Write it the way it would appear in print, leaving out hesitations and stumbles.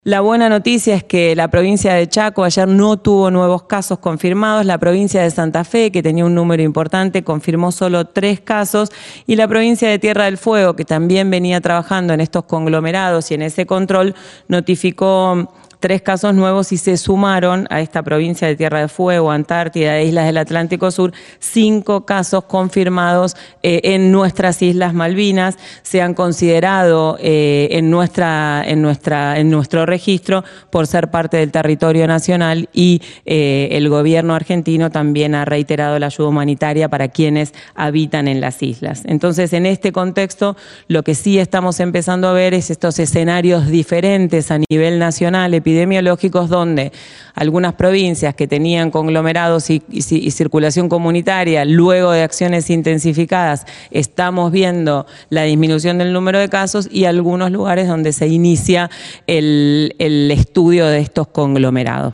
La buena noticia es que la provincia de Chaco ayer no tuvo nuevos casos confirmados, la provincia de Santa Fe, que tenía un número importante, confirmó solo 3 casos, y la provincia de Tierra del Fuego, que también venía trabajando en estos conglomerados y en ese control, notificó 3 casos nuevos y se sumaron a esta provincia de Tierra del Fuego, Antártida e Islas del Atlántico Sur 5 casos confirmados en nuestras Islas Malvinas. Se han considerado en nuestro registro por ser parte del territorio nacional y el gobierno argentino también ha reiterado la ayuda humanitaria para quienes habitan en las islas. Entonces, en este contexto, lo que sí estamos empezando a ver es estos escenarios diferentes a nivel nacional, epidemiológicos, donde algunas provincias que tenían conglomerados y circulación comunitaria, luego de acciones intensificadas, estamos viendo la disminución del número de casos, y algunos lugares donde se inicia el estudio de estos conglomerados.